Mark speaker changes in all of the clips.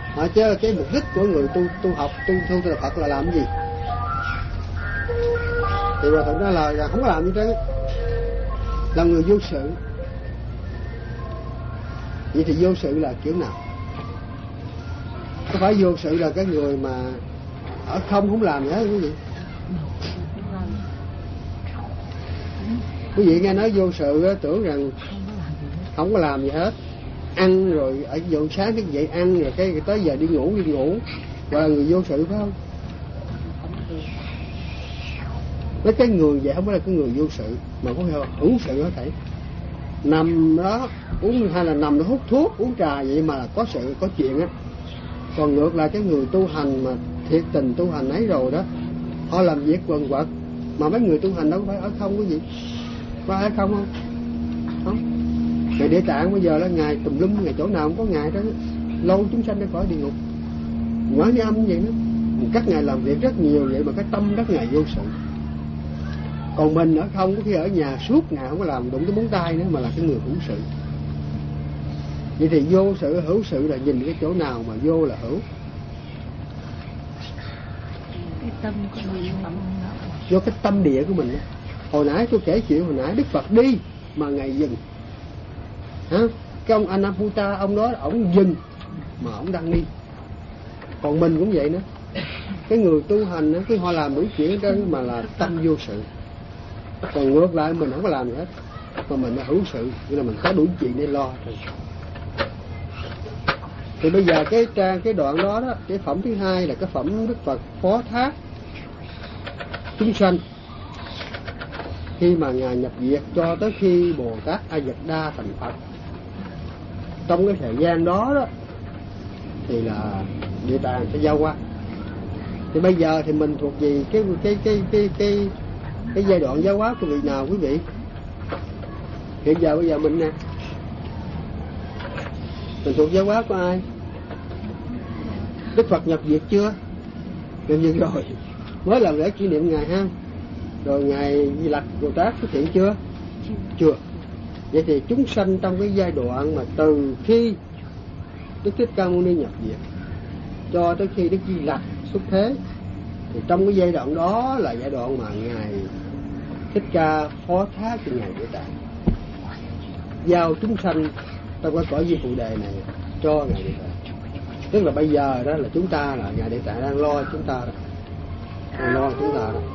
Speaker 1: Chứ cái mục đích của người tu học tu Phật là làm cái gì? Thì Hòa Thượng nói là không có làm gì trơn, là người vô sự. Vậy thì vô sự là kiểu nào? Có phải vô sự là cái người mà ở không làm gì hết quý vị? Quý vị nghe nói vô sự tưởng rằng không có làm gì hết, ăn rồi ở giờ sáng thức dậy ăn rồi cái tới giờ đi ngủ và là người vô sự phải không? Mấy cái người vậy không phải là cái người vô sự, mà có hữu sự có thể nằm đó uống, hay là nằm đó hút thuốc uống trà vậy mà là có sự có chuyện á. Còn ngược lại cái người tu hành mà thiệt tình tu hành ấy rồi đó, họ làm việc quần quật, mà mấy người tu hành đâu phải ở không cái gì, có ở không không? Không. Ngài Địa Tạng bây giờ là ngài tùm lum, ngài chỗ nào không có ngài đó, lâu chúng sanh ra khỏi địa ngục. Nói với âm vậy đó, các ngài làm việc rất nhiều vậy mà cái tâm các ngài vô sự. Còn mình ở không, có khi ở nhà suốt ngày không có làm đụng tới móng tay nữa, mà là cái người hữu sự. Vậy thì vô sự hữu sự là nhìn cái chỗ nào mà vô là hữu?
Speaker 2: Cái tâm của mình.
Speaker 1: Do cái tâm địa của mình đó. Hồi nãy tôi kể chuyện hồi nãy Đức Phật đi mà ngài dừng. Cái ông Anaputa, ông đó ổng dừng mà ổng đang đi. Còn mình cũng vậy nữa. Cái người tu hành đó, cái họ làm đủ chuyện đó mà là tâm vô sự. Còn ngược lại mình không có làm gì hết, mà mình là hữu sự, nghĩa là mình có đủ chuyện để lo thôi. Thì bây giờ cái đoạn đó đó, cái phẩm thứ hai là cái phẩm Đức Phật phó thác chúng sanh khi mà ngài nhập diệt cho tới khi Bồ Tát A Dật Đa thành Phật. Trong cái thời gian đó đó thì là Địa Tạng sẽ giao qua. Thì bây giờ thì mình thuộc về cái giai đoạn giáo hóa của vị nào quý vị? Hiện giờ bây giờ mình nè, mình thuộc giáo hóa của ai? Đức Phật nhập diệt chưa? Nhập diệt rồi, mới làm lễ kỷ niệm ngài ha. Rồi ngài Di Lặc Bồ Tát xuất hiện chưa? Chưa. Vậy thì chúng sanh trong cái giai đoạn mà từ khi Đức Thích Ca Mâu Ni nhập diệt cho tới khi Đức Di Lặc xuất thế, thì trong cái giai đoạn đó là giai đoạn mà ngài Thích Ca phó thác cho ngài Địa Tạng, giao chúng sanh trong cái cõi Di Phụ Đề này cho ngài Địa Tạng. Tức là bây giờ đó là chúng ta, là ngài Địa Tạng đang lo chúng ta đó, đang lo chúng ta đó.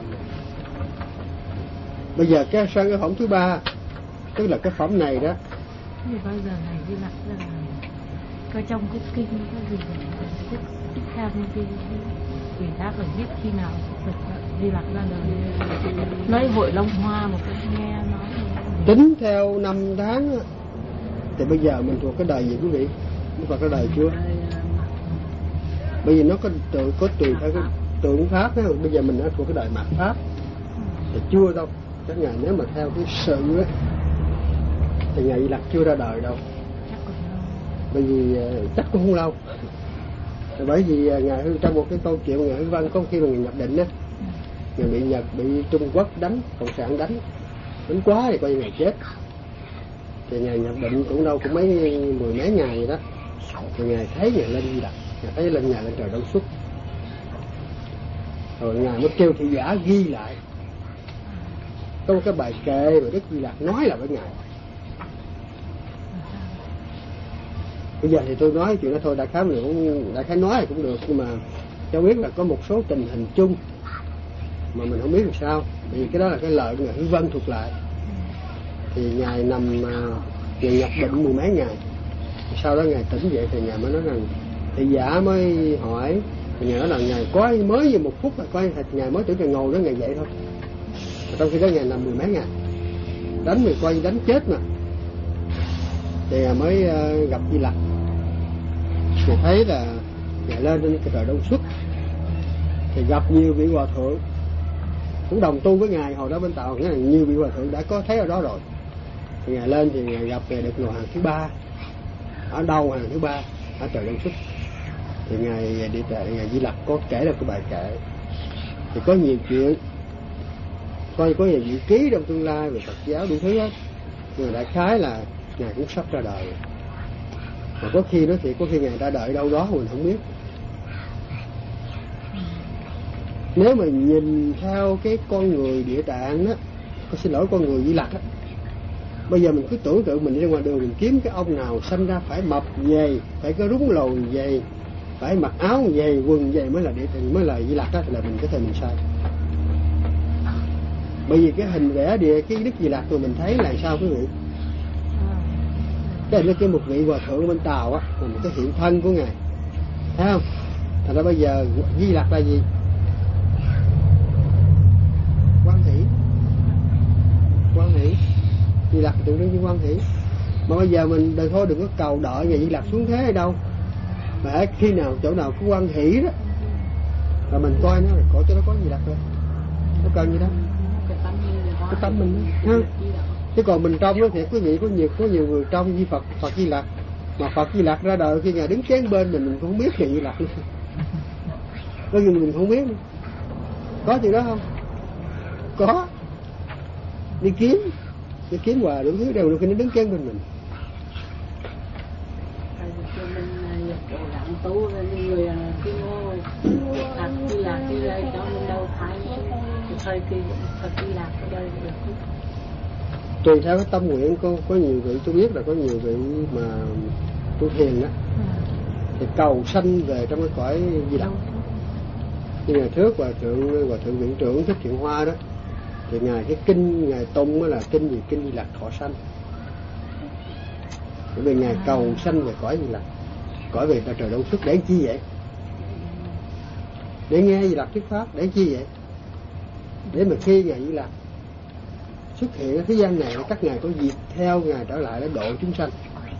Speaker 1: Bây giờ sang cái phẩm thứ ba, tức là cái phẩm này đó.
Speaker 2: Thì bao giờ ngài Di Lặc là có trong cái kinh có gì để Thích Ca Mâu Ni Quỷ Thác ở biết khi nào Phật Di Lặc ra đời, nói hội Long Hoa một cái nghe nói.
Speaker 1: Tính theo năm tháng thì bây giờ mình thuộc cái đời gì quý vị? Đức Phật ra đời chưa? Bây giờ nó có tùy theo cái tượng pháp đó. Bây giờ mình đã thuộc cái đời mạt pháp thì chưa đâu. Các ngài nếu mà theo cái sự đó, thì ngài Di Lặc chưa ra đời đâu. Bởi vì chắc cũng không lâu. Bởi vì ngài trong một cái câu chuyện ngài Hư Văn có khi mà ngài nhập định á, ngài bị Nhật, bị Trung Quốc đánh, cộng sản đánh quá thì coi như ngài chết. Thì ngài nhập định cũng đâu cũng mười mấy ngày vậy đó. Thì ngài thấy ngài lên Di Lặc, ngài thấy lên ngài lên trời Đông Xuất. Rồi ngài mới kêu thị giả ghi lại. Có một cái bài kệ mà Đức Di Lặc nói là với ngài. Bây giờ thì tôi nói chuyện đó thôi, đại khái nói thì cũng được, nhưng mà cho biết là có một số tình hình chung mà mình không biết làm sao. Vì cái đó là cái lời của ngài Hư Vân thuộc lại. Thì ngài nằm ngài nhập định mười mấy ngày, sau đó ngài tỉnh dậy thì ngài mới nói rằng, thị giả mới hỏi, thì ngài nói là ngài có mới như một phút là coi ngài mới tưởng ngài ngồi đó ngài dậy thôi. Trong khi đó ngài nằm mười mấy ngày đánh mình coi như đánh chết mà. Thì mới gặp Di Lặc, thì thấy là ngài lên trên cái trời Đông Xuất thì gặp nhiều vị hòa thượng cũng đồng tu với ngài hồi đó bên Tàu, nghĩa là nhiều vị hòa thượng đã có thấy ở đó rồi. Thì ngài lên thì ngài gặp ngài được ngồi hàng thứ ba. Ở đâu hàng thứ ba? Ở trời Đông Xuất. Thì ngài Di Lặc có kể được cái bài kệ. Thì có nhiều chuyện, có nhiều vị ký trong tương lai về Phật giáo đủ thứ hết. Nhưng mà đại khái là ngài cũng sắp ra đời. mà có khi nó thì có khi Ngài ra đợi đâu đó mình không biết. Nếu mà nhìn theo cái con người Địa Tạng đó, xin lỗi, con người Di Lặc á, bây giờ mình cứ tưởng tượng mình đi ra ngoài đường mình kiếm cái ông nào sanh ra phải mập dày, phải có rúng lồi dày, phải mặc áo dày, quần dày mới là Địa Tạng, mới là Di Lặc á, là mình có thể mình sai. Bởi vì cái hình vẽ cái Đức Di Lặc mà mình thấy là sao quý vị? Cái một vị hòa thượng bên Tàu á, là một cái hiện thân của Ngài, thấy không? Thành ra bây giờ Di Lặc là gì? Quan hỷ. Di Lặc tượng trưng cho quan hỷ. Mà bây giờ mình đừng có cầu đợi Ngài Di Lặc xuống thế hay đâu, mà khi nào chỗ nào có quan hỷ đó là mình coi nó, là coi cho nó có Di Lặc rồi, nó cần gì đó, cái tâm mình ha. Chứ còn mình trong đó thì quý vị có nhiều người trong như Phật Di Lặc, mà Phật Di Lặc ra đời khi Ngài đứng kế bên mình không biết Ngài Di Lặc nữa. Có gì mình không biết nữa. Có chuyện đó không? Có. Đi kiếm hoài đủ thứ đều lúc khi nó đứng kế bên mình.
Speaker 3: Mình cố gắng tu người cái ngôi Phật Di Lặc đi đây cho mình đâu phải thời kỳ Phật Di Lặc ở đây được.
Speaker 1: Tùy theo cái tâm nguyện, có nhiều vị tôi biết là có nhiều vị mà tu thiền đó thì cầu sanh về trong cái cõi Di Lặc. Như ngày trước hòa thượng viện trưởng Thích Thiện Hoa đó, thì ngài cái kinh ngài tung đó là kinh gì? Kinh Di Lặc thọ sanh. Bởi vì ngài cầu sanh về cõi Di Lặc, cõi về trời Đông Xuất. Để chi vậy? Để nghe Di Lặc thuyết pháp. Để chi vậy? Để mà khi ngài Di Lặc xuất hiện ở thế gian này, các ngài có dịp theo ngài trở lại để độ chúng sanh.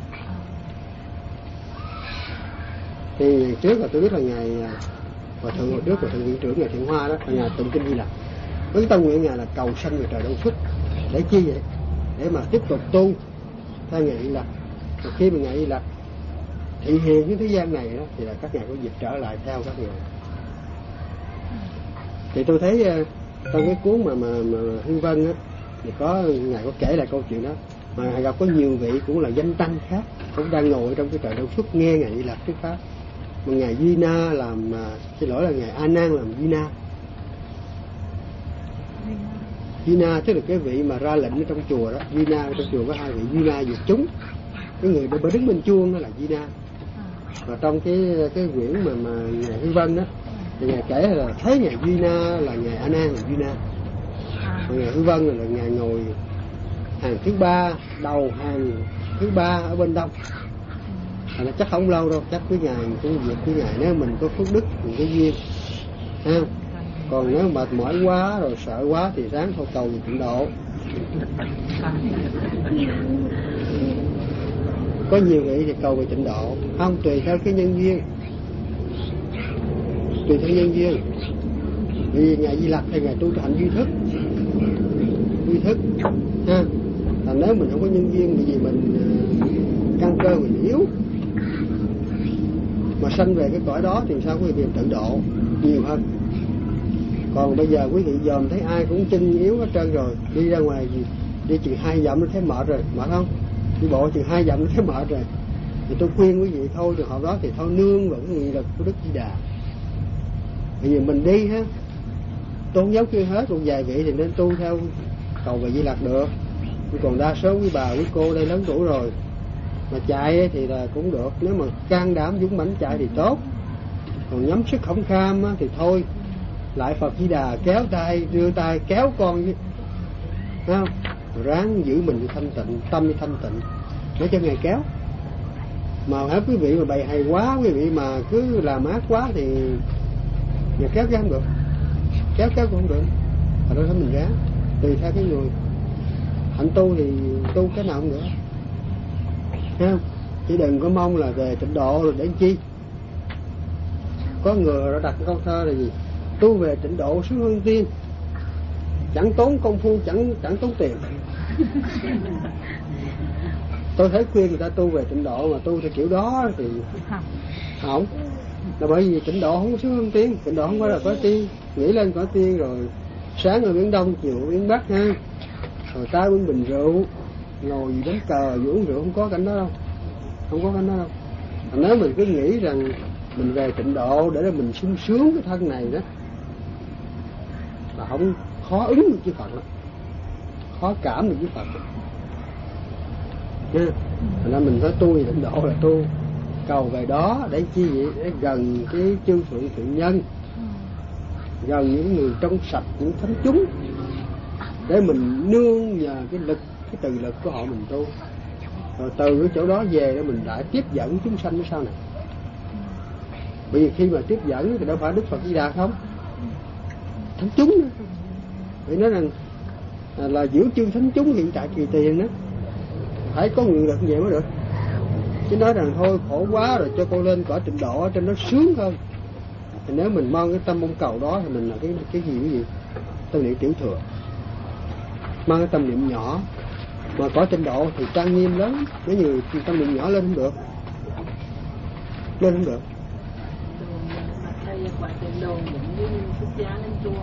Speaker 1: Thì ngày trước là tôi biết là ngài hòa thượng viện trưởng ngài Thiện Hoa đó, là ngài tụng kinh Di Lặc. Với tâm nguyện ngài là cầu sanh về trời Đông Xuất. Để chi vậy? Để mà tiếp tục tu theo ngài Di Lặc. Và khi mà ngài Di Lặc thị hiện cái thế gian này đó, thì là các ngài có dịp trở lại theo các ngài. Thì tôi thấy trong cái cuốn mà Hương Vân á, thì ngài có kể lại câu chuyện đó, mà ngài gặp có nhiều vị cũng là danh tăng khác cũng đang ngồi trong cái trời Đông Xuất nghe ngài Di Lặc thuyết pháp. Mà ngài Duy Na làm xin lỗi là ngài A Nan làm Duy Na. Duy Na tức là cái vị mà ra lệnh ở trong chùa đó. Duy Na trong chùa có hai vị Duy Na diệt chúng. Cái người đã đứng bên chuông đó là Duy Na. Và trong cái quyển mà ngài Hương Vân đó thì ngài kể là thấy ngài Duy Na là ngài A Nan là Duy Na. Còn ngài Hương Vân là ngài ngồi hàng thứ ba, đầu hàng thứ ba ở bên đông. Là chắc không lâu đâu, chắc với ngài cũng việc với ngài nếu mình có phước đức, mình có duyên, ha. Còn nếu mệt mỏi quá rồi sợ quá thì ráng thôi cầu tịnh độ. Có nhiều vị thì cầu về tịnh độ, không, tùy theo cái nhân duyên, Vì ngài Di Lặc thì ngài tu hành duy thức, ha. Là nếu mình không có nhân duyên vì mình căn cơ mình yếu mà sanh về cái cõi đó thì sao quý vị tự độ nhiều hơn. Còn bây giờ quý vị dòm thấy ai cũng chân yếu hết trơn rồi, đi ra ngoài đi chừng 2 dặm nó thấy mệt rồi, mệt không? Đi bộ chừng 2 dặm nó thấy mệt rồi. Thì tôi khuyên quý vị thôi, trường hợp đó thì thôi nương vào cái nghị lực của Đức Di Đà. Bởi vì mình đi ha, tôi không giấu kia hết, còn vài vị thì nên tu theo cầu về Di Lặc được. Còn đa số quý bà quý cô đây lớn tuổi rồi mà chạy thì là cũng được, nếu mà can đảm dũng mãnh chạy thì tốt. Còn nhắm sức không kham thì thôi, lại Phật Di Đà kéo tay, đưa tay kéo con chứ, không? Ráng giữ mình thanh tịnh, tâm đi thanh tịnh để cho ngài kéo. Mà hết quý vị mà bày hay quá, quý vị mà cứ làm ác quá thì nhà kéo không được, kéo cũng không được. Thật ra mình ráng tùy theo cái người hạnh tu thì tu cái nào cũng được, thấy không? Chỉ đừng có mong là về tịnh độ rồi để chi. Có người đã đặt câu thơ là gì? Tu về tịnh độ sướng hơn tiên, chẳng tốn công phu, chẳng tốn tiền. Tôi thấy khuyên người ta tu về tịnh độ mà tu theo kiểu đó thì không. Là bởi vì tịnh độ không có sướng hơn tiên, tịnh độ không phải là có tiên, nghĩ lên có tiên rồi sáng ở biển Đông, chiều ở biển Bắc ha, rồi ta uống bình rượu, ngồi gì đánh cờ, uống rượu, không có cảnh đó đâu, không có cảnh đó đâu. Nếu mình cứ nghĩ rằng mình về tịnh độ để mình sung sướng cái thân này đó là không khó ứng được với Phật lắm, khó cảm được với Phật nha. Nên mình phải tu về tịnh độ là tu cầu về đó để chi vậy? Để gần cái chư thượng thiện nhân, gần những người trong sạch, những thánh chúng, để mình nương nhờ cái lực, cái từ lực của họ mình tu, rồi từ cái chỗ đó về để mình lại tiếp dẫn chúng sanh ở sau này. Bởi vì khi mà tiếp dẫn thì đâu phải Đức Phật Di Đà không, thánh chúng nữa. Vậy nói rằng là giữ chư thánh chúng hiện tại kỳ tiền đó, phải có người lực vậy mới được. Chứ nói rằng thôi khổ quá rồi cho con lên cõi tịnh độ ở trên nó sướng hơn. Thì nếu mình mong cái tâm mong cầu đó thì mình là cái gì? Tâm niệm tiểu thừa. Mang cái tâm niệm nhỏ, mà cõi tịnh độ thì trang nghiêm lớn, mấy người tâm niệm nhỏ lên không được. Lên không được.
Speaker 3: Thầy quả tịnh độ giống như xuất gia lên chùa.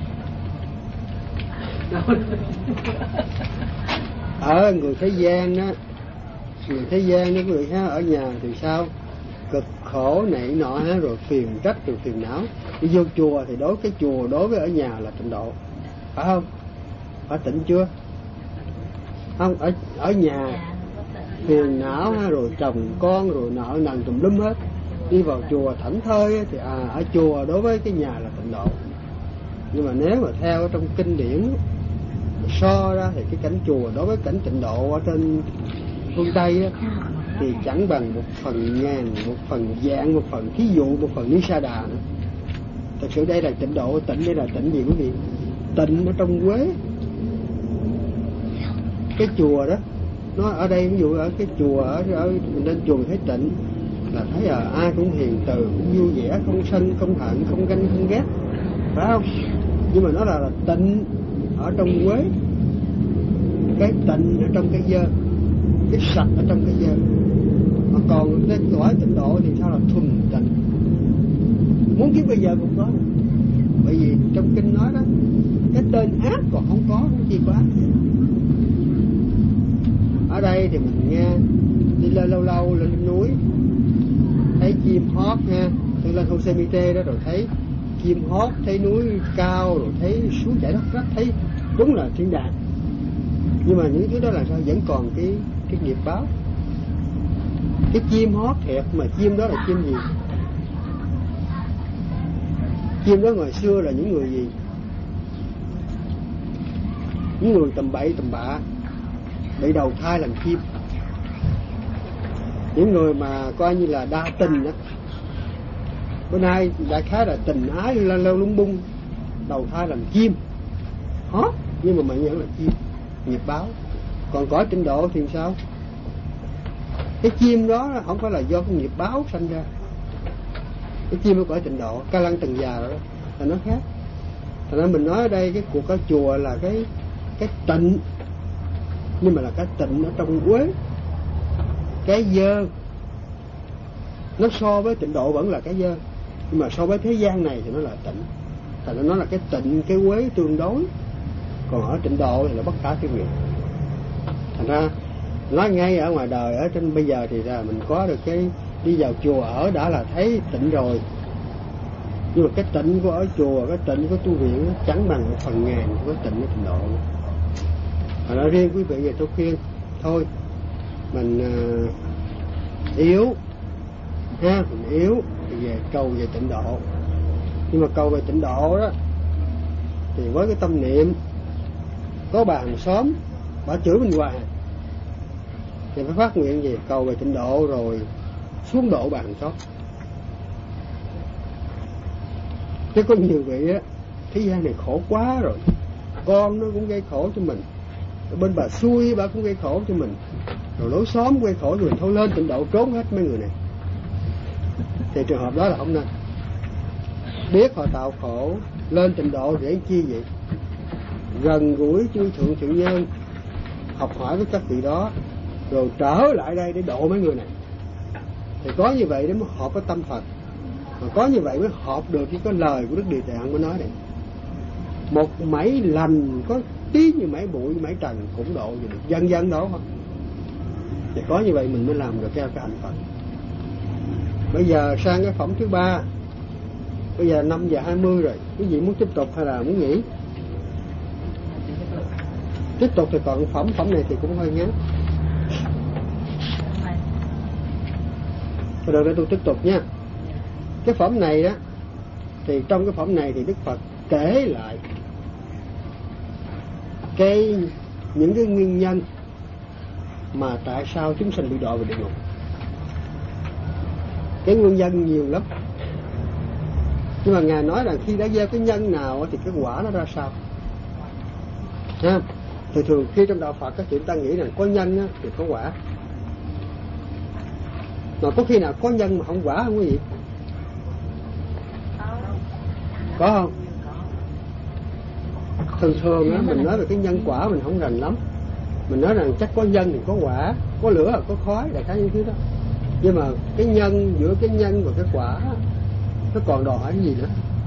Speaker 1: Ở người thế gian á, người thế gian với người khác ở nhà thì sao? Cực khổ nảy nọ rồi phiền trách rồi phiền não. Đi vô chùa thì cái chùa đối với ở nhà là tịnh độ, phải không? Phải tịnh chưa? Không, ở nhà phiền não rồi chồng con rồi nợ nần tùm lum hết. Đi vào chùa thảnh thơi thì ở chùa đối với cái nhà là tịnh độ. Nhưng mà nếu mà theo trong kinh điển so ra thì cái cảnh chùa đối với cảnh tịnh độ ở trên phương Tây á, thì chẳng bằng 1/1000, 1/vạn, 1/, thí dụ 1/, Ni Sa Đà nữa. Thật sự đây là tịnh độ. Tịnh đây là tịnh gì quý vị? Tịnh ở trong quế. Cái chùa đó, nó ở đây ví dụ ở cái chùa ở mình lên chùa mình thấy tịnh là thấy ai cũng hiền từ, cũng vui vẻ, không sân, không hận, không ganh, không ghét, phải không? Nhưng mà nó là tịnh ở trong quế, cái tịnh ở trong cái dơ, cái sạch ở trong cái dơ. Mà còn cái cõi tịnh độ thì sao là thuần tịnh, muốn kiếm bây giờ cũng có. Bởi vì trong kinh nói đó, cái tên ác còn không có, không chi có ác. Ở đây thì mình nghe đi lên lâu lâu lên núi thấy chim hót ha, tôi lên Yosemite đó rồi thấy chim hót, thấy núi cao, rồi thấy suối chảy đất rách, thấy đúng là thiên đàng. Nhưng mà những thứ đó là sao? Vẫn còn cái nghiệp báo. Cái chim hót thiệt mà chim đó là chim gì? Chim đó ngày xưa là những người gì? Những người tầm bậy tầm bạ, bị đầu thai làm chim. Những người mà coi như là đa tình đó. Bữa nay đại khái là tình ái leo lung bung, đầu thai làm chim hót, nhưng mà mệnh nhận là chim, nghiệp báo. Còn cõi tịnh độ thì sao? Cái chim đó không phải là do cái nghiệp báo sanh ra. Cái chim ở cõi tịnh độ, ca lăng tầng già rồi đó, là nó khác. Thành ra mình nói ở đây cái cuộc ở chùa là cái tịnh, nhưng mà là cái tịnh ở trong quế, cái dơ. Nó so với tịnh độ vẫn là cái dơ, nhưng mà so với thế gian này thì nó là tịnh. Thành ra nó là cái tịnh, cái quế tương đối. Còn ở tịnh độ thì nó bất khả tư nghị. Thành ra nói ngay ở ngoài đời, ở trên bây giờ thì là mình có được cái đi vào chùa ở đã là thấy tịnh rồi. Nhưng mà cái tịnh của ở chùa, cái tịnh của tu viện nó chẳng bằng 1/1000 của cái tịnh của tịnh độ. Thành ra riêng quý vị về tôi khuyên thôi mình yếu ha, mình yếu thì về cầu về tịnh độ. Nhưng mà cầu về tịnh độ đó thì với cái tâm niệm có bà hàng xóm bà chửi mình hoài thì phải phát nguyện gì? Cầu về tịnh độ rồi xuống độ bà hàng xóm. Chứ có nhiều vị á, thế gian này khổ quá rồi, con nó cũng gây khổ cho mình, bên bà xui bà cũng gây khổ cho mình, rồi lối xóm gây khổ cho mình, thôi lên tịnh độ trốn hết mấy người này. Thì trường hợp đó là không nên. Biết họ tạo khổ, lên tịnh độ để chi vậy? Gần gũi chư thượng thiện nhân, học hỏi với các vị đó, rồi trở lại đây để độ mấy người này. Thì có như vậy để mới hợp với tâm Phật. Mà có như vậy mới hợp được với cái lời của Đức Địa Tạng mới nói này. Một mảy lành có tí như mảy bụi, mảy trần cũng độ gì được, dân dân đó không? Thì có như vậy mình mới làm được cái hạnh Phật. Bây giờ sang cái phẩm thứ 3. Bây giờ 5:20 rồi. Quý vị muốn tiếp tục hay là muốn nghỉ? Tiếp tục thì còn phẩm này thì cũng hơi ngắn. Rồi để tôi tiếp tục nha. Cái phẩm này đó, thì trong cái phẩm này thì Đức Phật kể lại những cái nguyên nhân mà tại sao chúng sanh bị đọa vào địa ngục. Cái nguyên nhân nhiều lắm, nhưng mà Ngài nói rằng khi đã gieo cái nhân nào thì cái quả nó ra sao. Thì thường khi trong đạo Phật các chúng ta nghĩ rằng có nhân thì có quả, mà có khi nào có nhân mà không quả không quý vị? Có không? Thường á, mình nói về cái nhân quả mình không rành lắm. Mình nói rằng chắc có nhân thì có quả, có lửa là có khói, đại khái như thế đó. Nhưng mà cái nhân, giữa cái nhân và cái quả nó còn đòi hỏi cái gì nữa?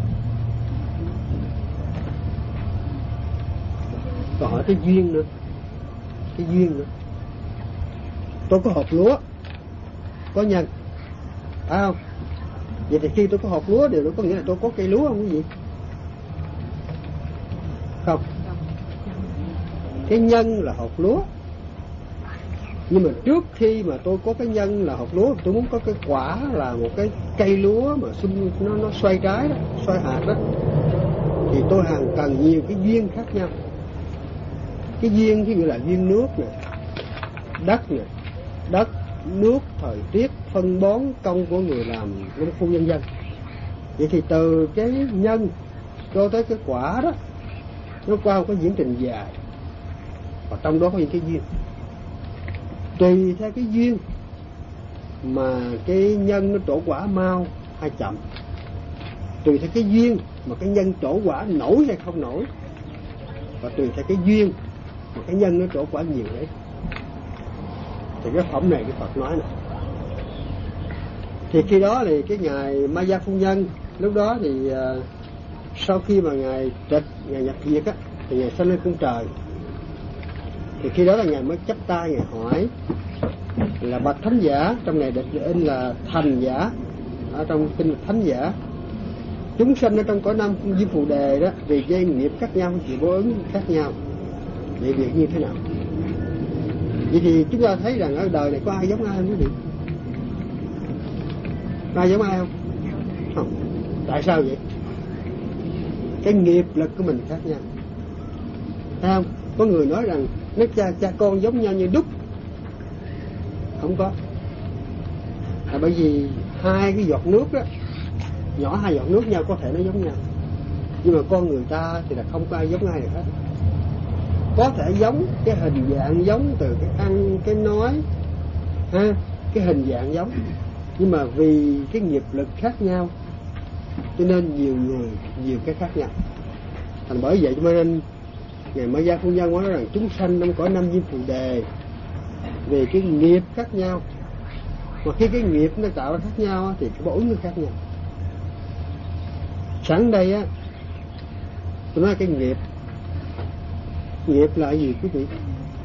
Speaker 1: Đòi hỏi cái duyên nữa. Cái duyên nữa. Tôi có hột lúa, có nhân, phải không? Vậy thì khi tôi có hột lúa điều đó có nghĩa là tôi có cây lúa không quý vị? Không. Cái nhân là hột lúa, nhưng mà trước khi mà tôi có cái nhân là hột lúa, tôi muốn có cái quả là một cái cây lúa mà nó xoay trái đó, xoay hạt đó, thì tôi cần nhiều cái duyên khác nhau. Cái duyên ví dụ là duyên nước nè, đất, nước, thời tiết, phân bón, công của người làm nông phu vân vân. Vậy thì từ cái nhân cho tới cái quả đó, nó qua một cái diễn trình dài, và trong đó có những cái duyên. Tùy theo cái duyên mà cái nhân nó trổ quả mau hay chậm. Tùy theo cái duyên mà cái nhân trổ quả nổi hay không nổi, và tùy theo cái duyên mà cái nhân nó trổ quả nhiều đấy. Thì cái phẩm này Đức Phật nói nè. Thì khi đó thì cái ngài Maya Phu Nhân, lúc đó thì sau khi mà ngài trịch, ngài nhập diệt á, thì ngài sanh lên cung trời. Thì khi đó là ngài mới chắp tay ngài hỏi là bạch thánh giả, trong này được in là thành giả, ở trong kinh là thánh giả, chúng sanh ở trong cõi năm Diêm Phù Đề đó, vì dây nghiệp khác nhau, vì bố ứng khác nhau, vậy việc như thế nào? Vậy thì chúng ta thấy rằng ở đời này có ai giống ai không quý vị? Ai giống ai không? Không. Tại sao vậy? Cái nghiệp lực của mình khác nhau, thấy không? Có người nói rằng nếu cha con giống nhau như đúc, không có. Là bởi vì hai cái giọt nước đó, nhỏ hai giọt nước nhau có thể nó giống nhau, nhưng mà con người ta thì là không có ai giống ai được hết. Có thể giống, cái hình dạng giống, từ cái ăn, cái nói, cái hình dạng giống, nhưng mà vì cái nghiệp lực khác nhau cho nên nhiều người nhiều cái khác nhau. Thành bởi vậy cho nên ngài Maya Phu Nhân nói rằng chúng sanh trong cõi năm Diêm Phù Đề về cái nghiệp khác nhau, mà khi cái nghiệp nó tạo ra khác nhau thì cái bổ ứng nó khác nhau. Sẵn đây á, tôi nói cái nghiệp là gì quý vị?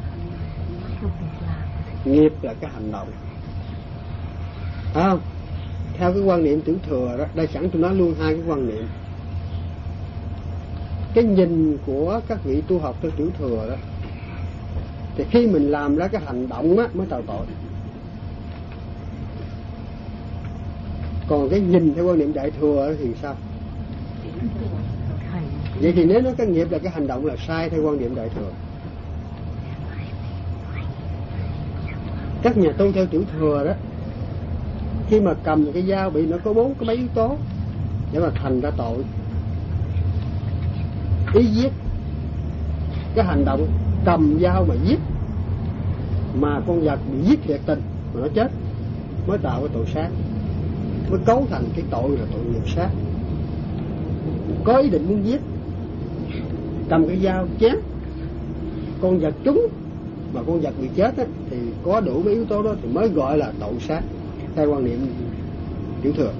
Speaker 1: Nghiệp là cái hành động, phải không? Theo cái quan niệm tiểu thừa đó, đây sẵn tôi nói luôn hai cái quan niệm. Cái nhìn của các vị tu học theo tiểu thừa đó, thì khi mình làm ra cái hành động á mới tạo tội. Còn cái nhìn theo quan niệm đại thừa thì sao? Vậy thì nếu nói cái nghiệp là cái hành động là sai theo quan điểm đại thừa. Các nhà tu theo tiểu thừa đó, khi mà cầm cái dao bị nó có cái mấy yếu tố để mà thành ra tội. Ý giết, cái hành động cầm dao mà giết, mà con vật bị giết liệt tình mà nó chết mới tạo cái tội sát, mới cấu thành cái tội là tội nghiệp sát. Có ý định muốn giết, cầm cái dao chém con vật trúng mà con vật bị chết á, thì có đủ cái yếu tố đó thì mới gọi là tội sát theo quan niệm tiểu thừa.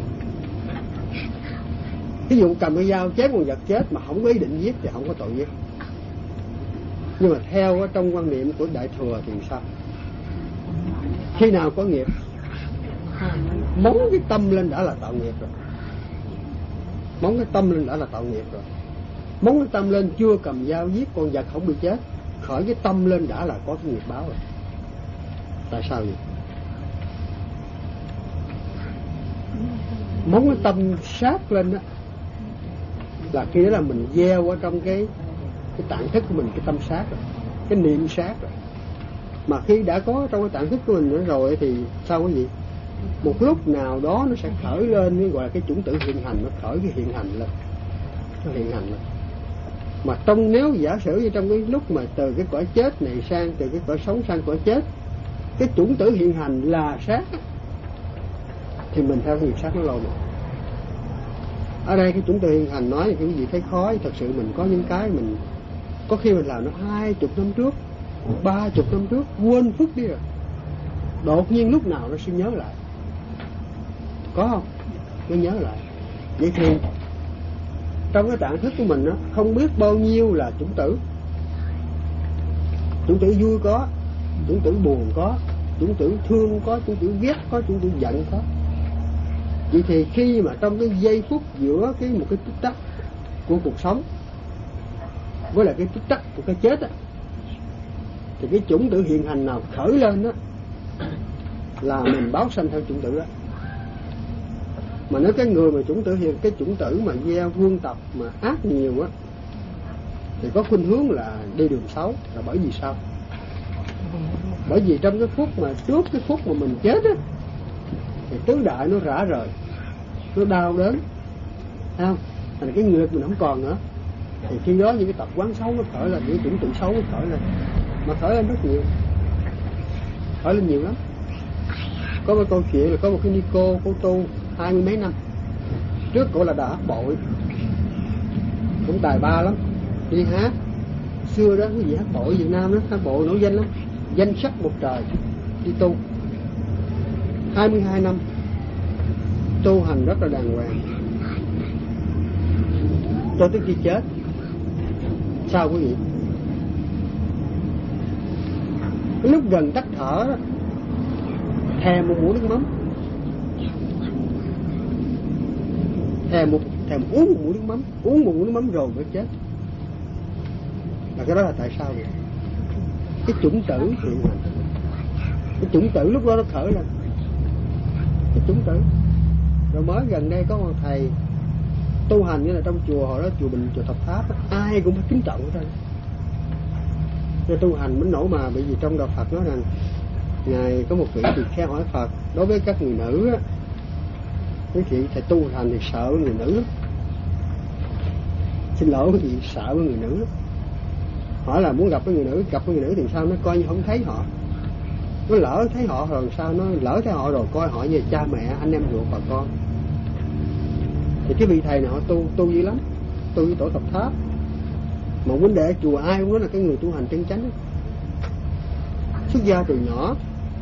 Speaker 1: Ví dụ cầm cái dao chém con vật chết mà không có ý định giết thì không có tội giết. Nhưng mà theo trong quan niệm của đại thừa thì sao? Khi nào có nghiệp? Móng cái tâm lên đã là tạo nghiệp rồi. Móng cái tâm lên đã là tạo nghiệp rồi. Móng cái tâm lên chưa cầm dao giết con vật không bị chết, khởi cái tâm lên đã là có cái nghiệp báo rồi. Tại sao vậy? Móng cái tâm sát lên đó là khi đó là mình gieo ở trong cái tạng thức của mình cái tâm sát rồi, cái niệm sát rồi. Mà khi đã có trong cái tạng thức của mình nữa rồi thì sao cái gì? Một lúc nào đó nó sẽ khởi lên, cái gọi là cái chủng tử hiện hành, nó khởi cái hiện hành lên, nó hiện hành lên. Mà trong nếu giả sử như trong cái lúc mà từ cái cõi chết này sang, từ cái cõi sống sang cõi chết, cái chủng tử hiện hành là sát thì mình theo nghiệp sát nó lâu mà. Ở đây cái chủng tử hiện hành nói thì cái gì thấy khó, thật sự mình có những cái mình có khi mình làm nó 20 năm trước, 30 năm trước, quên phức đi rồi, đột nhiên lúc nào nó sẽ nhớ lại. Có không? Nó nhớ lại. Vậy thì trong cái tạng thức của mình đó, không biết bao nhiêu là chủng tử. Chủng tử vui có, chủng tử buồn có, chủng tử thương có, chủng tử ghét có, chủng tử giận có. Vậy thì khi mà trong cái giây phút giữa một cái tích tắc của cuộc sống với lại cái tích tắc của cái chết á, thì cái chủng tử hiện hành nào khởi lên đó là mình báo sanh theo chủng tử đó. Mà nếu cái người mà chủng tử hiện, cái chủng tử mà gieo quân tập mà ác nhiều á, thì có khuynh hướng là đi đường xấu. Là bởi vì sao? Bởi vì trong cái phút mà trước cái phút mà mình chết á, thì tứ đại nó rã rời, nó đau đớn, thấy không? Thành cái nghiệp mình không còn nữa. Thì khi đó những cái tập quán xấu nó khởi lên, những chủng tử xấu nó khởi lên, mà khởi lên rất nhiều, khởi lên nhiều lắm. Có một câu chuyện là có một cái ni cô tu 20 mấy năm trước, cổ là đã bội, cũng tài ba lắm, đi hát. Xưa đó cái gì hát bội Việt Nam đó, hát bội nổi danh lắm, danh sắc một trời, đi tu 22 năm, tu hành rất là đàng hoàng cho tới khi chết. Sao quý vị? Cái lúc gần tắt thở đó, thèm một muỗng nước mắm, thèm uống một muỗng nước mắm, uống một muỗng nước mắm rồi mới chết. Là cái đó là tại sao vậy? Cái chủng tử hiện hành, cái chủng tử lúc đó nó khởi lên, cái chủng tử. Rồi mới gần đây có một thầy tu hành như là trong chùa họ đó, chùa Bình, chùa Thập Tháp, ai cũng phải kính trọng hết trơn. Cái tu hành mới nổi mà, bởi vì trong đạo Phật nói rằng ngài có một vị thì khen hỏi Phật đối với các người nữ á, cái chị thầy tu hành thì sợ người nữ lắm, xin lỗi cái gì sợ với người nữ lắm. Hỏi là muốn gặp với người nữ, gặp với người nữ thì sao? Nó coi như không thấy họ, nó lỡ thấy họ rồi sao? Nó lỡ thấy họ rồi coi họ như cha mẹ, anh em ruột bà con. Thì cái vị thầy này họ tu dữ lắm, tu với tổ Thập Tháp, mà vấn đề ở chùa ai cũng nói là cái người tu hành chân chánh, xuất gia từ nhỏ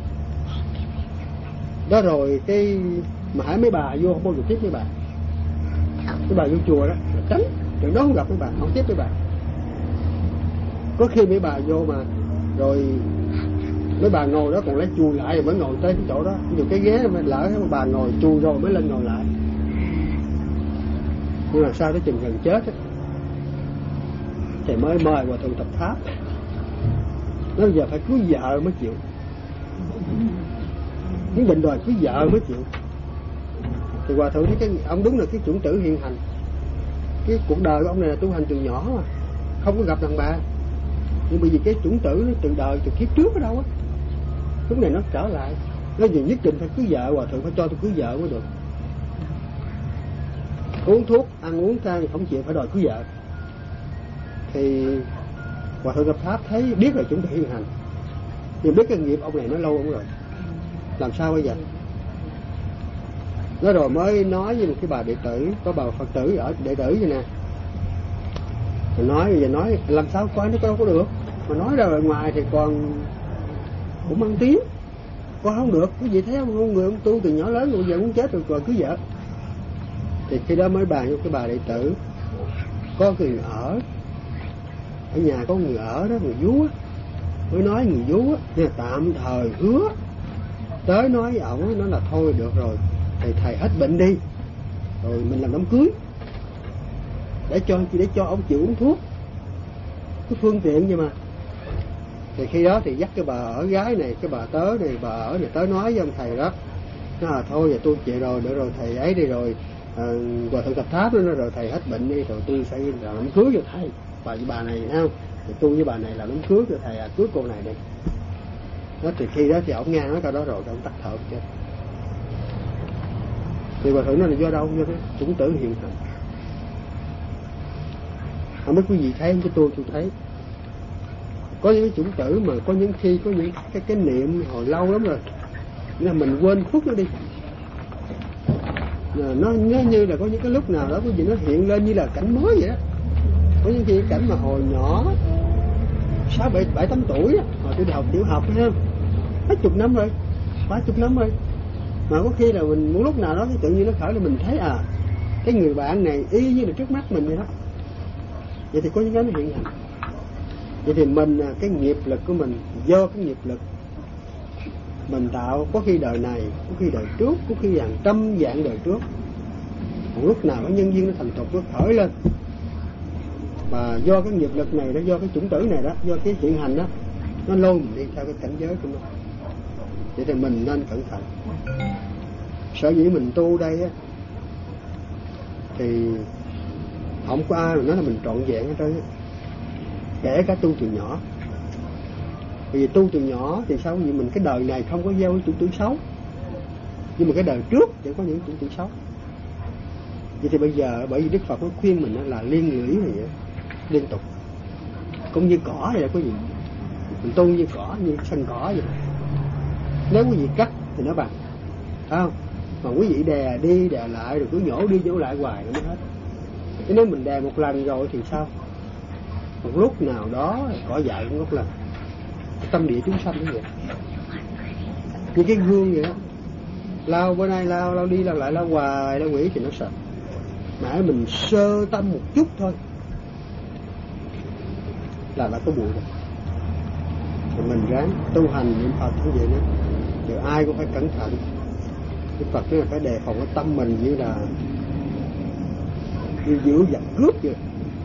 Speaker 1: đó. Rồi cái mà hãy mấy bà vô không bao giờ tiếp mấy bà, mấy bà vô chùa đó là tránh, chuyện đó không gặp mấy bà, không tiếp mấy bà. Có khi mấy bà vô mà rồi mấy bà ngồi đó còn lấy chùi lại rồi mới ngồi tới cái chỗ đó. Ví dụ cái ghế mà lỡ cái bà ngồi chùi rồi mới lên ngồi lại. Nhưng mà sao tới chừng gần chết á, thì mới mời Hòa Thượng Thập Tháp, nói giờ phải cưới vợ mới chịu, những định đòi cưới vợ mới chịu. Thì Hòa Thượng thấy cái ông đúng là cái chủng tử hiện hành. Cái cuộc đời của ông này là tu hành từ nhỏ mà không có gặp đàn bà, nhưng bởi vì cái chủng tử nó từ đời từ kiếp trước ở đâu á, lúc này nó trở lại, nó gì nhất định phải cưới vợ, Hòa Thượng phải cho tôi cưới vợ mới được. Uống thuốc, ăn uống sang không chịu, phải đòi cưới vợ. Thì Hòa Thượng Thập Tháp thấy biết là chủng tử hiện hành, nhưng biết cái nghiệp ông này nó lâu lắm rồi, làm sao bây giờ? Nó rồi mới nói với một cái bà đệ tử, có bà Phật tử ở đệ tử vậy nè, rồi nói bây giờ nói làm sao coi nó đâu có được, mà nói ra ở ngoài thì còn cũng mang tiếng, con không được. Cái gì thấy không, người ông tu từ nhỏ lớn rồi, giờ muốn chết rồi còn cưới vợ. Thì khi đó mới bàn với cái bà đệ tử, có người ở nhà, có người ở đó, người vú á, mới nói người vú á, tạm thời hứa tới nói với ổng, nó là thôi được rồi, thầy hết bệnh đi, rồi mình làm đám cưới để cho ông chịu uống thuốc, cái phương tiện vậy mà. Thì khi đó thì dắt cái bà ở gái này, cái bà tớ này, bà ở này tới nói với ông thầy đó, nó thôi giờ tôi chịu rồi, được rồi thầy ấy đi rồi, Hòa thượng Thập Tháp đó, rồi thầy hết bệnh đi, rồi tôi sẽ làm đám cưới cho thầy bà này thấy không, thì tôi với bà này làm đám cưới cho thầy, cưới cô này đi. Đó thì khi đó thì ông nghe nói câu đó rồi, ông tắt thở chứ. Thì Hòa thượng nói là do đâu? Do cái chủng tử hiện hành. Không biết quý vị thấy không, chứ tôi thấy có những cái chủng tử mà có những khi có những cái niệm hồi lâu lắm rồi, là mình quên khuất nó đi. Nó như là có những cái lúc nào đó quý vị nó hiện lên như là cảnh mới vậy đó. Có những khi cảnh mà hồi nhỏ 6, 7, 8 tuổi đó, hồi tôi đi học tiểu học thấy không, mấy chục năm rồi, 30 năm rồi, mà có khi là mình muốn lúc nào đó cái tự nhiên nó khởi là mình thấy cái người bạn này y như là trước mắt mình vậy đó. Vậy thì có những cái nó hiện hành. Vậy thì mình, cái nghiệp lực của mình, do cái nghiệp lực mình tạo, có khi đời này, có khi đời trước, có khi hàng trăm vạn đời trước. Còn lúc nào cái nhân duyên nó thành tục nó khởi lên, và do cái nghiệp lực này đó, do cái chủng tử này đó, do cái hiện hành đó, nó lôi mình đi theo cái cảnh giới của nó. Vậy thì mình nên cẩn thận. Sở dĩ mình tu đây á, thì không có ai mà nói là mình trọn vẹn hết trơn á, kể cả tu từ nhỏ. Vì tu từ nhỏ thì sao? Vì mình cái đời này không có gieo cái chủng tử xấu, nhưng mà cái đời trước chỉ có những chủng tử xấu. Vậy thì bây giờ bởi vì Đức Phật nó khuyên mình là liên lũy này vậy, liên tục, cũng như cỏ vậy đó quý vị. Mình tu như cỏ, như sân cỏ vậy. Nếu quý vị cắt thì nó bằng, phải không? Mà quý vị đè đi đè lại rồi cứ nhổ đi nhổ lại hoài nó mới hết. Thế nếu mình đè một lần rồi thì sao? Một lúc nào đó cỏ dại cũng gốc lần. Tâm địa chúng sanh như vậy, như cái gương vậy đó, lao bữa nay lao đi lao lại lao hoài lao quỷ thì nó sạch. Mãi mình sơ tâm một chút thôi là đã có bụi rồi. Thì mình ráng tu hành niệm Phật như vậy đó, thì ai cũng phải cẩn thận. Đức Phật nói là phải đề phòng cái tâm mình như là như giữa giặc cướp vậy.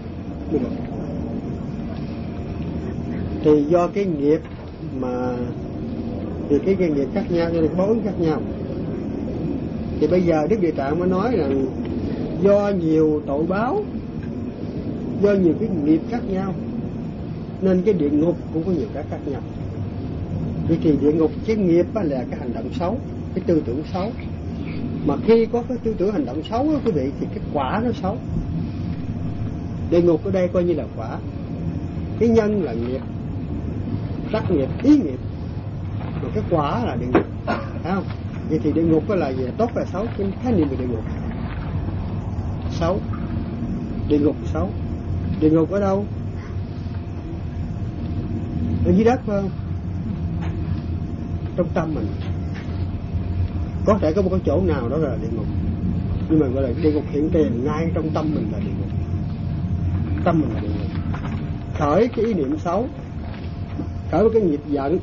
Speaker 1: Thì do cái nghiệp mà thì cái nghiệp khác nhau, cho nên báo ứng khác nhau. Thì bây giờ Đức Địa Tạng mới nói rằng do nhiều tội báo, do nhiều cái nghiệp khác nhau, nên cái địa ngục cũng có nhiều cái khác nhau. Vậy thì địa ngục cái nghiệp là cái hành động xấu, cái tư tưởng xấu. Mà khi có cái tư tưởng hành động xấu đó, quý vị, thì cái quả nó xấu. Địa ngục ở đây coi như là quả. Cái nhân là nghiệp, đắc nghiệp, ý nghiệp, mà cái quả là địa ngục, phải không? Vậy thì địa ngục là gì? Tốt là xấu? Cái khái niệm về địa ngục xấu. Địa ngục xấu. Địa ngục ở đâu? Ở dưới đất phải không? Trong tâm mình. Có thể có một cái chỗ nào đó là địa ngục, nhưng mà gọi là địa ngục hiện tiền ngay trong tâm mình là địa ngục. Tâm mình là địa ngục. Khởi cái ý niệm xấu, khởi cái nghiệp giận,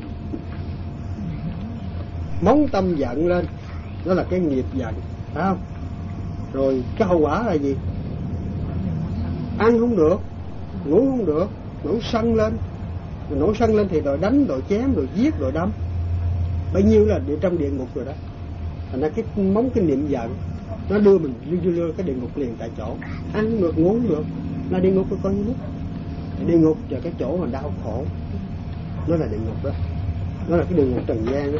Speaker 1: móng tâm giận lên, đó là cái nghiệp giận, phải không? Rồi cái hậu quả là gì? Ăn không được, ngủ không được, nổi sân lên. Rồi nổi sân lên thì rồi đánh, rồi chém, rồi giết, rồi đâm. Bấy nhiêu là trong địa ngục rồi đó. Thành ra cái móng cái niệm giận nó đưa mình đưa cái địa ngục liền tại chỗ. Ăn không được, ngủ không được là địa ngục, coi như lúc. Địa ngục là cái chỗ mà đau khổ, nó là địa ngục đó. Nó là cái địa ngục trần gian đó.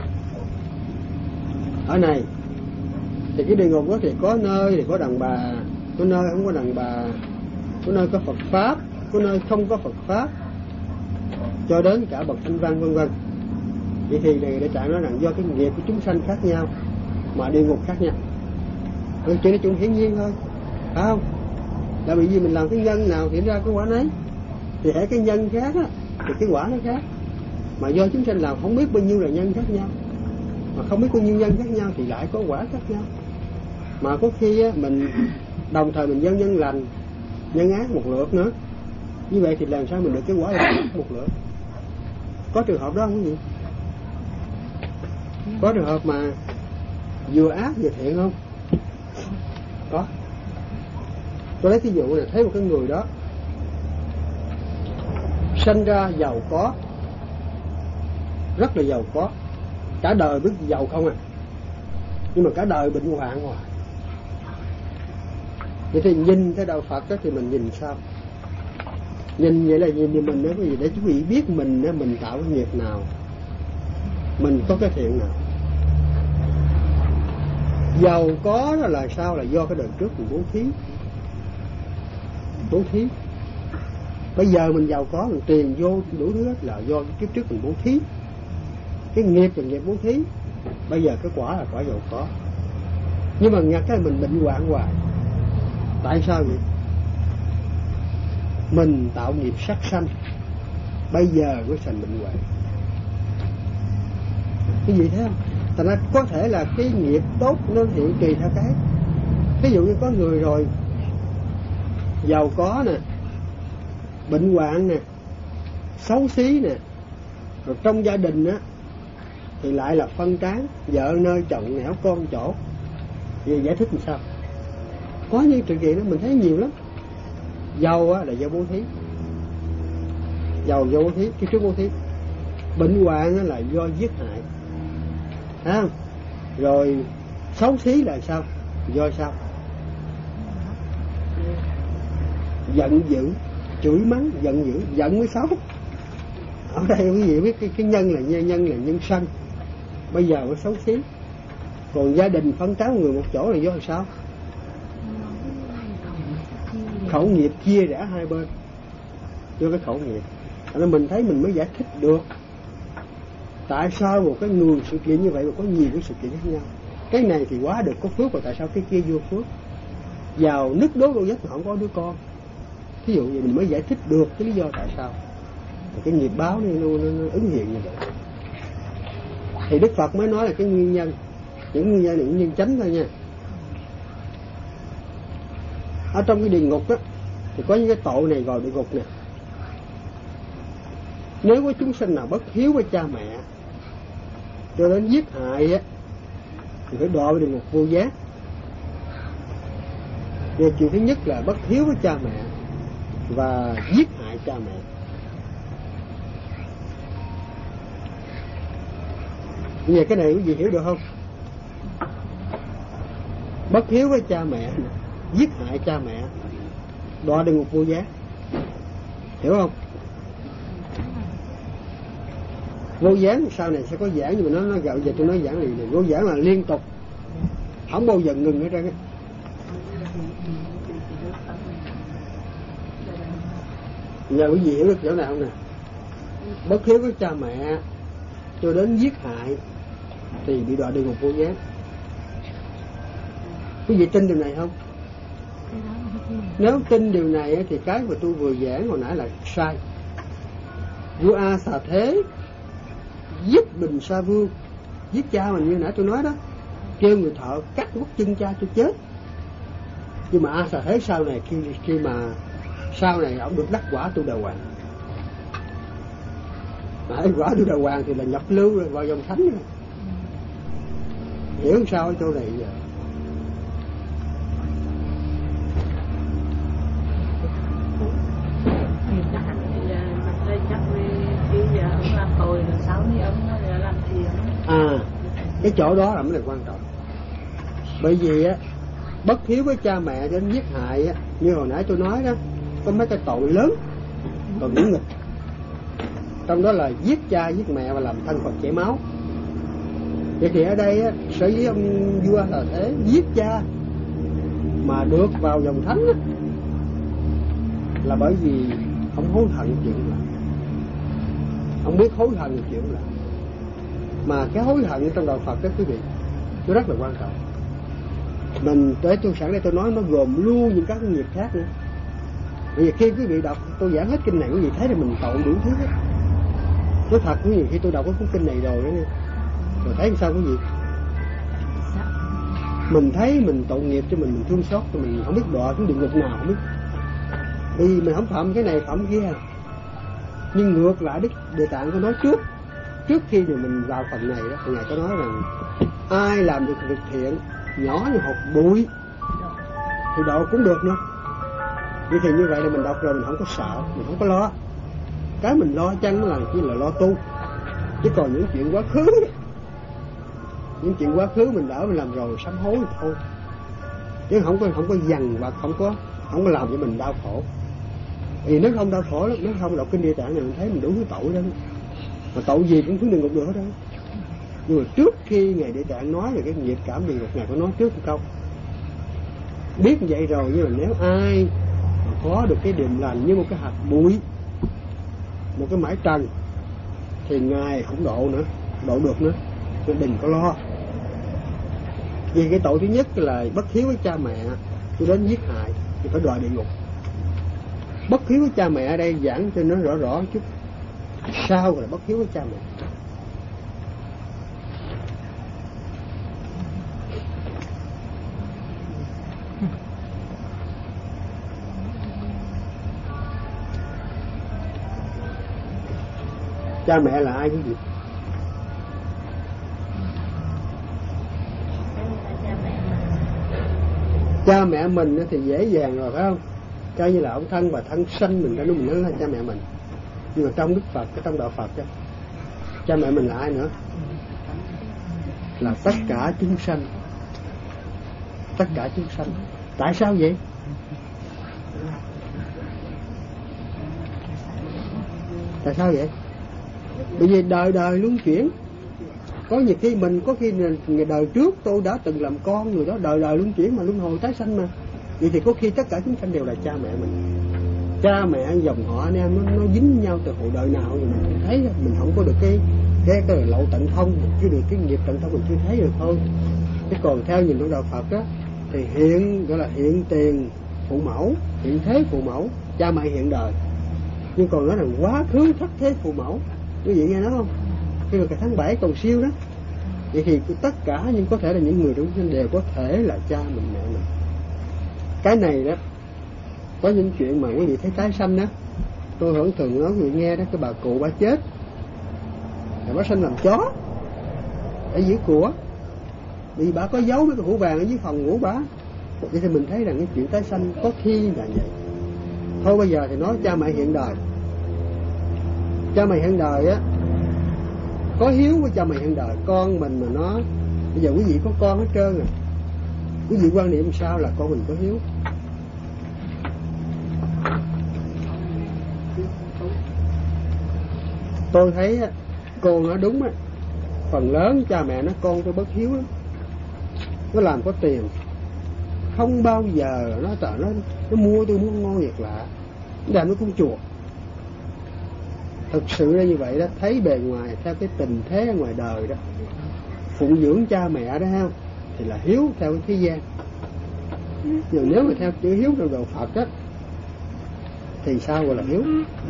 Speaker 1: Ở này thì cái địa ngục đó thì có nơi thì có đàn bà, có nơi không có đàn bà, có nơi có Phật pháp, có nơi không có Phật pháp, cho đến cả bậc thanh văn vân vân. Vậy thì Địa Tạng nói rằng do cái nghiệp của chúng sanh khác nhau mà địa ngục khác nhau. Chuyện này chuyện hiển nhiên thôi, phải không? Là bởi vì mình làm cái nhân nào thì ra cái quả nấy. Thì hễ cái nhân khác á, thì cái quả nó khác. Mà do chúng sanh làm không biết bao nhiêu là nhân khác nhau, mà không biết bao nhiêu nhân khác nhau thì lại có quả khác nhau. Mà có khi á, mình đồng thời mình nhân lành, nhân ác một lượt nữa. Như vậy thì làm sao mình được cái quả là một lượt? Có trường hợp đó không gì? Có trường hợp mà vừa ác vừa thiện không? Có. Tôi lấy thí dụ này, thấy một cái người đó sinh ra giàu có, rất là giàu có, cả đời biết giàu không à, nhưng mà cả đời bệnh hoạn hoài. Vậy thì nhìn theo đạo Phật đó, thì mình nhìn sao? Nhìn vậy là nhìn như mình đó, cái gì để quý vị biết mình đó, mình tạo cái nghiệp nào, mình có cái thiện nào. Giàu có đó là sao? Là do cái đời trước mình bố thí. Bố thí. Bây giờ mình giàu có, mình tiền vô đủ thứ hết là do cái kiếp trước mình bố thí. Cái nghiệp là nghiệp bố thí. Bây giờ cái quả là quả giàu có. Nhưng mà ngặt cái mình bệnh hoạn hoài. Tại sao vậy? Mình tạo nghiệp sát sanh, bây giờ mới thành bệnh hoạn. Cái gì thế không? Thành ra có thể là cái nghiệp tốt nó hiện tùy theo cái. Ví dụ như có người rồi giàu có nè, bệnh hoạn nè, xấu xí nè, rồi trong gia đình á thì lại là phân tán, vợ nơi chồng nghèo con chỗ. Vậy giải thích làm sao? Có những chuyện gì đó mình thấy nhiều lắm. Giàu á là do bố thí, giàu do bố thí, cái trước bố thí. Bệnh hoạn á là do giết hại, thấy không? Rồi xấu xí là sao? Do sao? Giận dữ, chửi mắng, giận dữ, giận mới xấu. Ở đây quý vị biết cái nhân là nhân sân, bây giờ mới xấu xí. Còn gia đình phân tán người một chỗ là do sao? Khẩu nghiệp chia rẽ hai bên, do cái khẩu nghiệp. Nên mình thấy mình mới giải thích được tại sao một cái người sự kiện như vậy mà có nhiều cái sự kiện khác nhau. Cái này thì quá được có phước, và tại sao cái kia vô phước. Giàu nứt đố đôi giấc mà không có đứa con. Thí dụ vậy mình mới giải thích được cái lý do tại sao cái nghiệp báo nó ứng hiện như vậy. Thì Đức Phật mới nói là cái nguyên nhân. Những nguyên nhân này nguyên nhân chánh thôi nha. Ở trong cái địa ngục á thì có những cái tội này gọi địa ngục nè. Nếu có chúng sinh nào bất hiếu với cha mẹ cho đến giết hại á thì phải đọa vào địa ngục vô giác. Điều chuyện thứ nhất là bất hiếu với cha mẹ và giết hại cha mẹ. Về cái này quý vị hiểu được không? Bất hiếu với cha mẹ, giết hại cha mẹ, đọa địa ngục vô giác. Hiểu không? Vô gián sau này sẽ có giảng, nhưng mà nó gạo giờ tôi nói giảng liền. Vô giảng là liên tục, không bao giờ ngừng hết trơn á. Giờ quý vị hiểu được chỗ nào không nè? Bất hiếu với cha mẹ cho đến giết hại thì bị đọa địa ngục vô gián. Quý vị tin điều này không? Nếu tin điều này thì cái mà tôi vừa giảng hồi nãy là sai. Vua A Xà Thế giết Bình Sa Vương, giết cha mình như nãy tôi nói đó, kêu người thợ cắt mất chân cha cho chết. Nhưng mà A Xà Thế sau này khi mà sau này ông được đắc quả Tu Đà Hoàng. Mà quả Tu Đà Hoàng thì là nhập lưu rồi, vào dòng thánh rồi. Hiểu sao ở chỗ này giờ? Cái chỗ đó là mới là quan trọng. Bởi vì á, bất hiếu với cha mẹ đến giết hại á, như hồi nãy tôi nói đó, có mấy cái tội lớn, tội ngũ nghịch. Trong đó là giết cha, giết mẹ và làm thân Phật chảy máu. Vậy thì ở đây á, sở dĩ ông vua là thế giết cha mà được vào dòng thánh á, là bởi vì ông hối hận chuyện là ông biết hối hận chuyện là. Mà cái hối hận trong đạo Phật đó quý vị, nó rất là quan trọng. Mình tới tôi sẵn đây tôi nói nó gồm luôn những các nghiệp khác nữa. Bởi vì khi quý vị đọc tôi giảng hết kinh này, quý vị thấy là mình tội đủ thứ hết. Nói thật quý vị, khi tôi đọc cái cuốn kinh này rồi đó nha, rồi thấy sao quý vị? Mình thấy mình tội nghiệp cho mình thương xót cho mình, không biết đọa xuống địa ngục nào không biết. Vì mình không phạm cái này phạm kia. Nhưng ngược lại Đức Địa Tạng có nói trước khi mà mình vào phần này đó, ngày có nói rằng ai làm được việc thiện nhỏ như hột bụi thì độ cũng được nữa. Vậy thì như vậy là mình đọc rồi mình không có sợ, mình không có lo. Cái mình lo chăng là chỉ là lo tu, chứ còn những chuyện quá khứ, những chuyện quá khứ mình đỡ mình làm rồi sám hối thì thôi, chứ không có dằn và không có làm cho mình đau khổ. Vì nếu không đau khổ lắm, nếu không đọc kinh Địa Tạng này mình thấy mình đủ cái tội đó, mà tội gì cũng xuống địa ngục được hết đó. Nhưng mà trước khi Ngài Địa Tạng nói về cái nghiệp cảm địa ngục, Ngài có nói trước một câu biết vậy rồi, nhưng mà nếu ai mà có được cái điềm lành như một cái hạt bụi, một cái mải trần, thì Ngài cũng độ được nữa, nên đừng có lo. Vì cái tội thứ nhất là bất hiếu với cha mẹ, tôi đến giết hại thì phải đọa địa ngục. Bất hiếu với cha mẹ ở đây giảng cho nó rõ chút, sao gọi là bất hiếu với cha mẹ. Cha mẹ là ai cái gì? Cha mẹ mình thì dễ dàng rồi phải không? Coi như là ông thân và thân sanh mình, mình nói là cha mẹ mình. Nhưng mà trong Đức Phật, trong đạo Phật đó, cha mẹ mình là ai nữa? Là tất cả chúng sanh. Tất cả chúng sanh. Tại sao vậy? Tại sao vậy? Bởi vì đời luân chuyển. Có nhiều khi mình, có khi đời trước tôi đã từng làm con người đó, đời luân chuyển mà luân hồi tái sanh mà. Vậy thì có khi tất cả chúng sanh đều là cha mẹ mình. Cha mẹ dòng họ anh em nó dính nhau từ hồi đời nào, thì mình thấy mình không có được cái lậu tận thông, mình chưa được cái nghiệp tận thông, mình chưa thấy được thôi. Chứ còn theo nhìn trong đạo Phật đó thì hiện gọi là hiện tiền phụ mẫu, hiện thế phụ mẫu, cha mẹ hiện đời. Nhưng còn nói rằng quá khứ thất thế phụ mẫu, quý vị nghe nói không? Khi mà cái tháng 7 còn siêu đó. Vậy thì tất cả nhưng có thể là những người chúng sinh đều có thể là cha mình, mẹ mình. Cái này đó, có những chuyện mà quý vị thấy tái sanh đó, tôi vẫn thường nói quý vị nghe đó, cái bà cụ bà chết, rồi bà sanh làm chó ở dưới của, vì bà có giấu mấy cái hũ vàng ở dưới phòng ngủ bà. Vậy thì mình thấy rằng cái chuyện tái sanh có khi là vậy. Thôi bây giờ thì nói cha mẹ hiện đời. Cha mẹ hiện đời á, có hiếu với cha mẹ hiện đời. Con mình mà nó, bây giờ quý vị có con hết trơn rồi, quý vị quan niệm sao là con mình có hiếu? Tôi thấy cô nói đúng á, phần lớn cha mẹ nó con tôi bất hiếu lắm. Nó làm có tiền, không bao giờ nó mua tôi muốn ngon việc lạ, nó làm nó cũng chuột. Thực sự là như vậy đó, thấy bề ngoài theo cái tình thế ở ngoài đời đó, phụng dưỡng cha mẹ đó ha, thì là hiếu theo cái thế gian. Nhưng nếu mà theo chữ hiếu trong đạo Phật á, thì sao gọi là hiếu?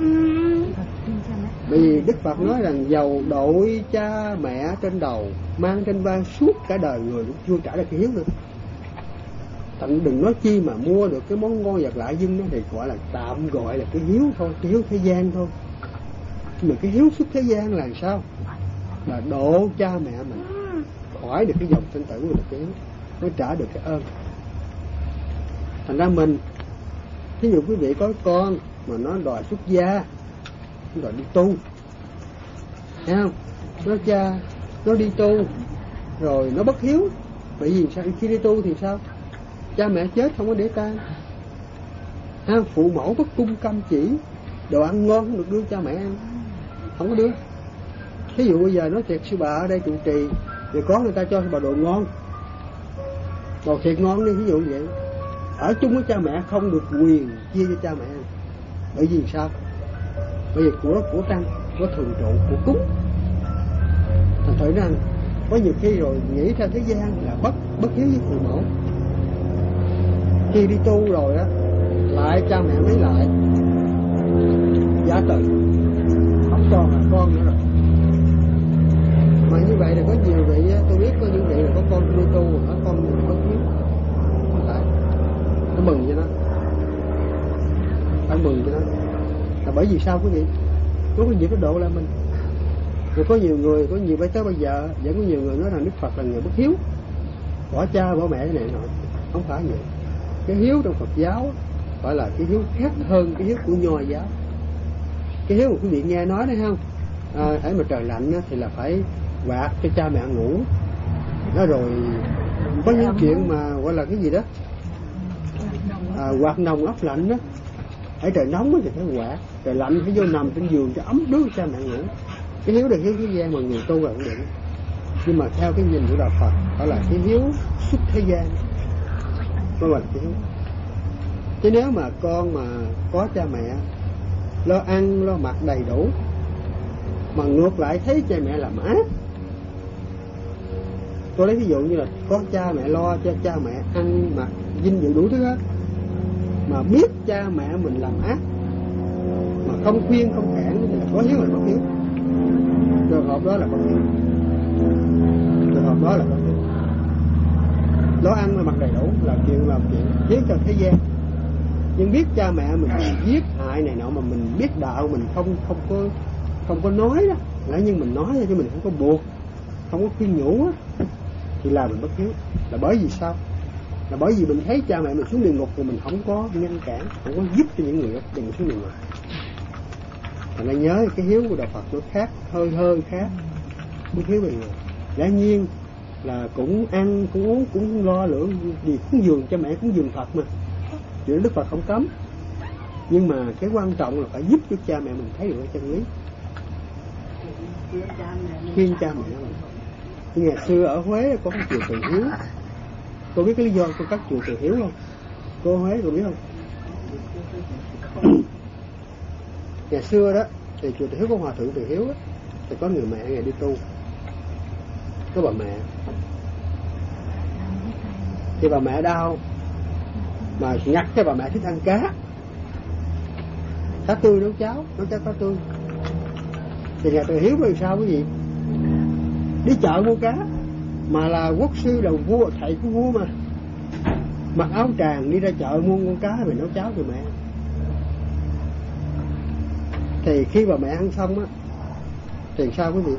Speaker 1: Bởi vì Đức Phật nói rằng dầu đội cha mẹ trên đầu, mang trên vai suốt cả đời người cũng chưa trả được cái hiếu nữa. Tận đừng nói chi mà mua được cái món ngon vật lạ dưng đó thì gọi là tạm gọi là cái hiếu thôi, cái hiếu thế gian thôi. Mà cái hiếu xuất thế gian là sao? Là độ cha mẹ mình khỏi được cái dòng sinh tử của được cái hiếu, mới trả được cái ơn. Thành ra mình, thí dụ quý vị có con mà nó đòi xuất gia, nó đòi đi tu, thấy không? Nó cha, nó đi tu rồi nó bất hiếu. Bởi vì sao? Khi đi tu thì sao? Cha mẹ chết không có để tang, phụ mẫu bất cung căm chỉ, đồ ăn ngon không được đưa cha mẹ ăn, không có đưa. Thí dụ bây giờ nói thiệt, sư bà ở đây trụ trì thì có người ta cho sư bà đồ ngon, đồ thiệt ngon đi, ví dụ vậy. Ở chung với cha mẹ không được quyền chia cho cha mẹ ăn. Bởi vì sao? Bởi vì của tăng, của thường trụ, của cúng. Thành thử rằng có nhiều khi rồi nghĩ theo thế gian là bất hiếu với phụ mẫu. Khi đi tu rồi á, lại cha mẹ mới lại giả từ, không cho là con nữa rồi. Mà như vậy là có nhiều vị, tôi biết có những vị là có con đi tu, có con bất hiếu, lại nó mừng cho nó, phải mừng cho nó. Là bởi vì sao quý vị? Có cái gì nó độ lại mình. Rồi có nhiều người, có nhiều tới bây giờ vẫn có nhiều người nói rằng Đức Phật là người bất hiếu, bỏ cha bỏ mẹ thế này nọ. Không phải vậy. Cái hiếu trong Phật giáo phải là cái hiếu khác hơn cái hiếu của Nho giáo. Cái hiếu mà quý vị nghe nói đấy không? Hãy mà trời lạnh thì là phải quạt cho cha mẹ ngủ. Đó rồi có những chuyện mà gọi là cái gì đó, quạt nồng ốc lạnh đó. Hãy trời nóng thì phải quạt, trời lạnh phải vô nằm trên giường cho ấm đứa cha mẹ ngủ. Cái hiếu là hiếu thế gian mà người tu là cũng được. Nhưng mà theo cái nhìn của đạo Phật đó là cái hiếu xuất thế gian, đó là cái hiếu. Chứ nếu mà con mà có cha mẹ lo ăn lo mặc đầy đủ mà ngược lại thấy cha mẹ làm ác, tôi lấy ví dụ như là có cha mẹ lo cho cha mẹ ăn mặc dinh dưỡng đủ thứ hết, mà biết cha mẹ mình làm ác mà không khuyên không cản thì là có hiếu hay bất hiếu? Trường hợp đó là bất hiếu. Trường hợp đó là bất hiếu. Lo ăn mà mặc đầy đủ là chuyện hiếu cho thế gian. Nhưng biết cha mẹ mình giết hại này nọ mà mình biết đạo mình không có nói đó, nhưng mình nói cho mình không có buộc, không có khuyên nhủ á, thì là mình bất hiếu. Là bởi vì sao? Là bởi vì mình thấy cha mẹ mình xuống địa ngục rồi mình không có ngăn cản, không có giúp cho những người đó đừng xuống địa ngục. Thành ra nhớ cái hiếu của đạo Phật nó khác, hơi khác cái hiếu bình người. Dĩ nhiên là cũng ăn cũng uống cũng lo lượng vì cúng dường cha mẹ, cúng dường Phật mà, chuyện Đức Phật không cấm. Nhưng mà cái quan trọng là phải giúp cho cha mẹ mình thấy được cái chân lý, khuyên cha mẹ mình. Như ngày xưa ở Huế có cái chùa Từ Hiếu. Cô biết cái lý do của các chùa Từ Hiếu không? Cô Huế cô biết không? Ngày xưa đó thì chùa Từ Hiếu có hòa thượng Từ Hiếu đó, thì có người mẹ ngày đi tu, có bà mẹ. Thì bà mẹ đau mà ngặt cái bà mẹ thích ăn cá tươi nấu cháo cá tươi. Thì nhà Từ Hiếu vì sao cái gì? Đi chợ mua cá, mà là quốc sư đầu vua, thầy của vua mà, mặc áo tràng đi ra chợ mua con cá về nấu cháo cho mẹ. Thì khi bà mẹ ăn xong á thì sao quý vị?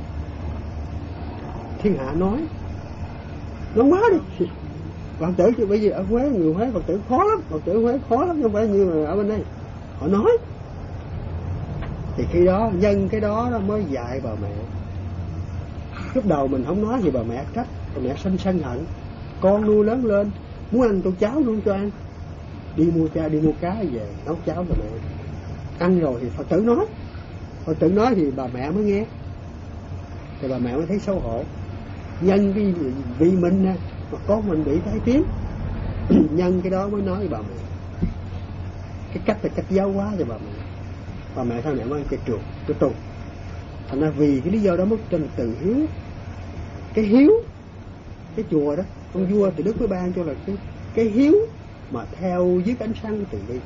Speaker 1: Thiên hạ nói quá đi. Phật tử chứ bây giờ ở Huế, người Huế Phật tử khó lắm, Phật tử Huế khó lắm, không phải như ở bên đây họ nói. Thì khi đó nhân cái đó mới dạy bà mẹ. Lúc đầu mình không nói thì bà mẹ trách, bà mẹ sân hận. Con nuôi lớn lên muốn ăn tô cháo luôn cho ăn, đi mua cá về nấu cháo cho mẹ ăn. Rồi thì Phật tử nói thì bà mẹ mới nghe, thì bà mẹ mới thấy xấu hổ. Nhân cái vì mình nè mà con mình bị tai tiếng nhân cái đó mới nói với bà mẹ. Cái cách là cách giáo hóa cho bà mẹ. Bà mẹ sao mẹ mới cái trù. Thành ra vì cái lý do đó mới trên Từ Hiếu. Cái hiếu, cái chùa đó ông vua Từ Đức mới ban cho là cái hiếu mà theo dưới ánh sáng từ bi.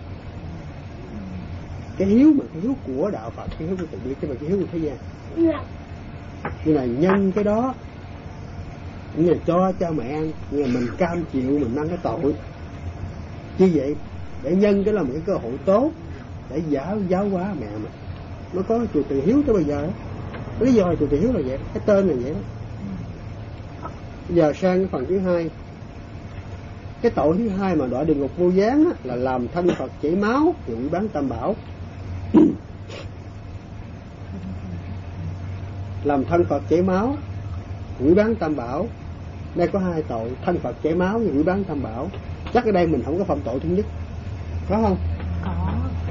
Speaker 1: Cái hiếu mà cái hiếu của đạo Phật, cái hiếu của từ bi, chứ mà cái hiếu của thế gian. Như là nhân cái đó, như là cho cha mẹ ăn, như là mình cam chịu mình ăn cái tội. Như vậy để nhân cái là một cái cơ hội tốt để giáo hóa mẹ mình. Nó có cái chùa Từ Hiếu tới bây giờ đó. Lý do chùa Từ Hiếu là vậy, cái tên là vậy đó. Bây giờ sang cái phần thứ hai. Cái tội thứ hai mà đọa địa ngục vô gián là làm thân Phật chảy máu, hủy bán Tam Bảo. Làm thân Phật chảy máu, hủy bán Tam Bảo. Đây có hai tội, thân Phật chảy máu và hủy bán Tam Bảo. Chắc ở đây mình không có phạm tội thứ nhất, có không?
Speaker 2: Có.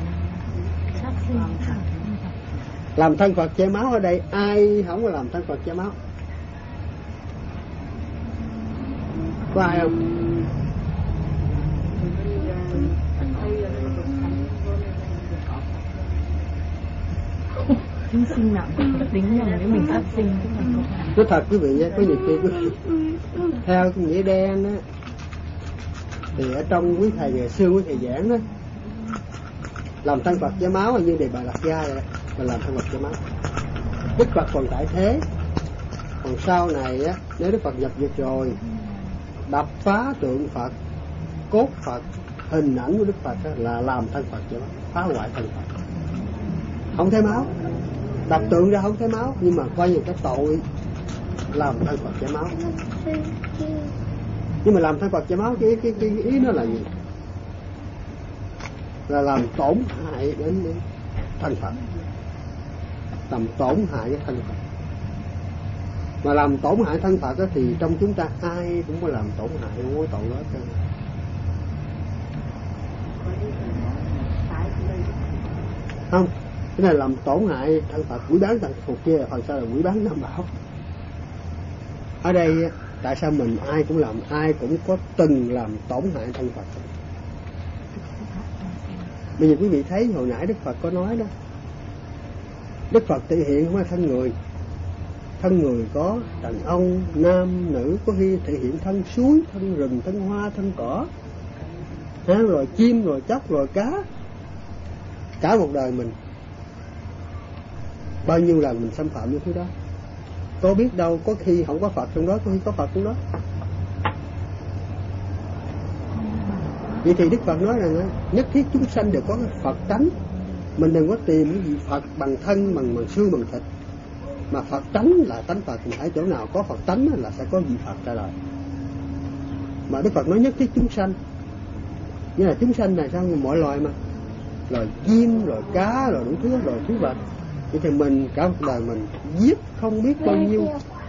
Speaker 1: Làm thân Phật chảy máu ở đây ai không có làm thân Phật chảy máu? Có ai không?
Speaker 2: Chúng sinh nào tính rằng nếu mình sát sinh
Speaker 1: nói thật quý vị, có nhiều khi theo cái nghĩa đen á, thì ở trong quý thầy ngày xưa quý thầy giảng đó, làm thân Phật chảy máu như Đề Bà Đạt Gia vậy, là làm thân Phật chảy máu. Đức Phật còn tại thế, còn sau này á, nếu Đức Phật nhập diệt rồi, đập phá tượng Phật, cốt Phật, hình ảnh của Đức Phật á, là làm thân Phật chảy máu, phá hoại thân Phật, không thấy máu. đập tượng ra không thấy máu, nhưng mà coi như cái tội làm thân Phật chảy máu. Nhưng mà làm thân Phật chảy máu cái ý nó là gì? Là làm tổn hại đến thân Phật, làm tổn hại cái thân Phật. Mà làm tổn hại thân Phật đó, thì trong chúng ta ai cũng có làm tổn hại, không có tội đó hết. Không, cái này làm tổn hại thân Phật, quỷ bán thân Phật kia là phần sau là quỷ bán Tam Bảo. Ở đây tại sao mình ai cũng làm, ai cũng có từng làm tổn hại thân Phật. Bây giờ quý vị thấy hồi nãy Đức Phật có nói đó, Đức Phật thể hiện không phải thân người. Thân người có đàn ông, nam, nữ, có khi thể hiện thân suối, thân rừng, thân hoa, thân cỏ, rồi chim, rồi chóc, rồi cá. Cả một đời mình bao nhiêu lần mình xâm phạm những thứ đó. Có biết đâu, có khi không có Phật trong đó, có khi có Phật trong đó. Vậy thì Đức Phật nói rằng nhất thiết chúng sanh đều có cái Phật tánh. Mình đừng có tìm cái gì Phật bằng thân, bằng xương, bằng thịt. Mà Phật tánh là tánh Phật, mình thấy chỗ nào có Phật tánh là sẽ có vị Phật ra đời. Mà Đức Phật nói nhất thiết chúng sanh, như là chúng sanh này sao mọi loài mà, loài chim, loài cá, loài đủ thứ, loài thú vật. Vậy thì mình cả một đời mình giết không biết bao nhiêu.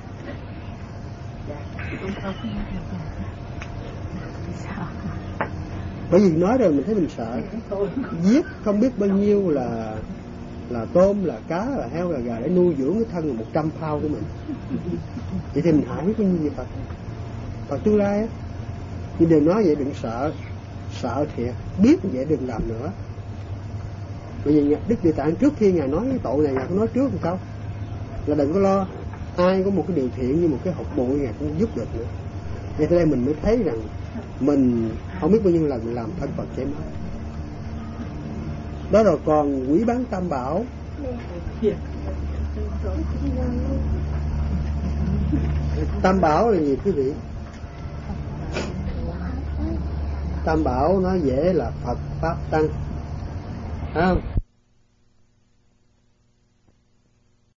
Speaker 1: Bởi vì nói rồi mình thấy mình sợ. Giết không biết bao nhiêu là tôm, là cá, là heo, là gà để nuôi dưỡng cái thân 100 phao của mình. Vậy thì mình hại biết bao nhiêu gì Phật. Phật tương lai á. Nhưng đừng nói vậy, đừng sợ. Sợ thiệt, biết vậy đừng làm nữa. Bởi vì Đức Địa Tạng trước khi Ngài nói cái tội này, Ngài có nói trước làm sao? Là đừng có lo, ai có một cái điều thiện như một cái hột bụi Ngài cũng giúp được nữa. Vậy tới đây mình mới thấy rằng mình không biết bao nhiêu lần mình làm thân Phật chảy máu. Đó rồi còn quỷ bán Tam Bảo. Tam Bảo là gì quý vị? Tam Bảo nó dễ là Phật, Pháp, Tăng. Phải không?